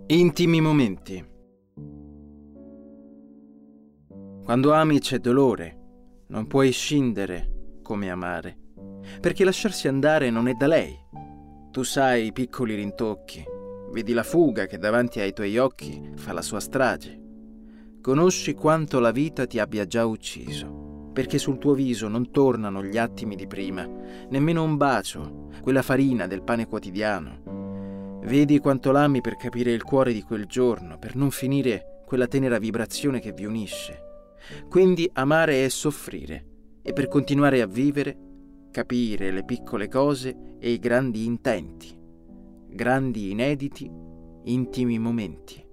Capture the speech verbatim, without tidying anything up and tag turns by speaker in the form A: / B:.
A: Intimi momenti. Quando ami c'è dolore, non puoi scindere come amare, perché lasciarsi andare non è da lei. Tu sai i piccoli rintocchi, vedi la fuga che davanti ai tuoi occhi fa la sua strage. Conosci quanto la vita ti abbia già ucciso, perché sul tuo viso non tornano gli attimi di prima, nemmeno un bacio, quella farina del pane quotidiano. Vedi quanto l'ami per capire il cuore di quel giorno, per non finire quella tenera vibrazione che vi unisce. Quindi amare è soffrire, e per continuare a vivere, capire le piccole cose e i grandi intenti, grandi inediti, intimi momenti.